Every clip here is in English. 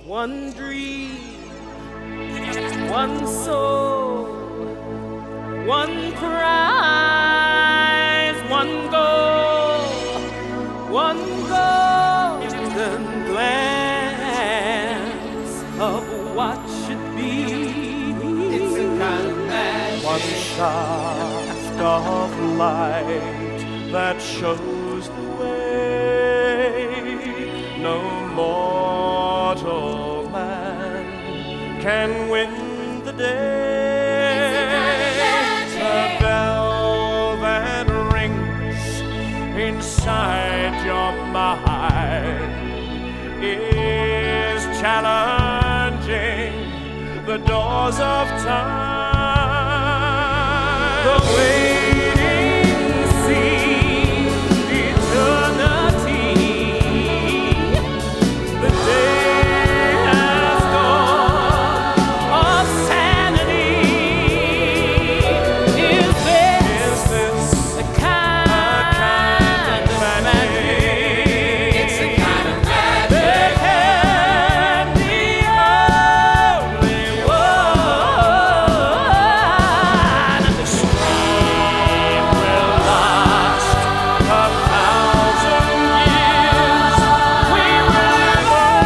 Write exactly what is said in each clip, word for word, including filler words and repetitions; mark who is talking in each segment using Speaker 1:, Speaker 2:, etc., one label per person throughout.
Speaker 1: one dream, one soul, one prize, one goal, one golden glance of what should be.
Speaker 2: It's a kind of magic.
Speaker 3: One shaft of light that shows the way. No mortal man can win the day. The bell that rings inside your mind is challenging the doors of time.
Speaker 1: The waiting seems eternity. The day has gone of sanity. Is this,
Speaker 3: Is this
Speaker 1: a kind of magic?
Speaker 2: It's a kind of magic.
Speaker 1: There can be only one. The stream will last a thousand years. We will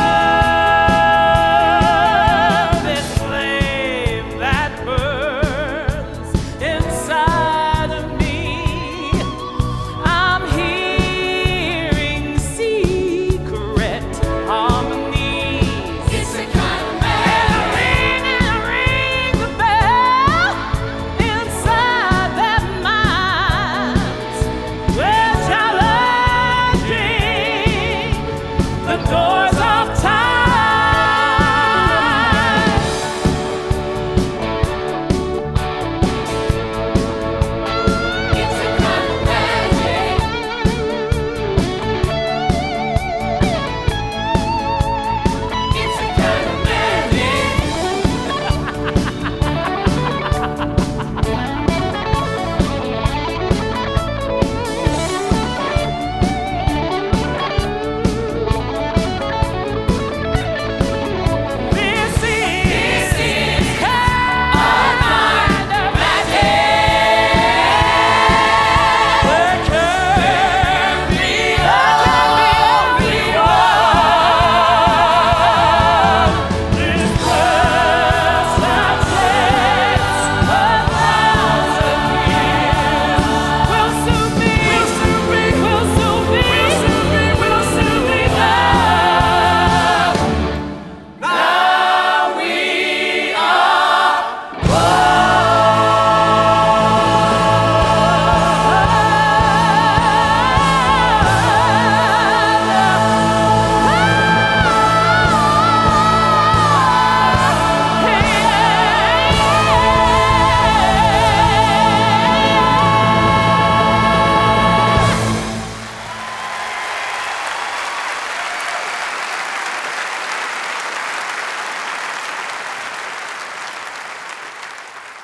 Speaker 1: burn this flame that burns inside of me. I'm hearing secret harmonies.
Speaker 2: It's a kind of
Speaker 1: And
Speaker 2: magic.
Speaker 1: a ring, and a ring the bell inside their minds. We're challenging the doors of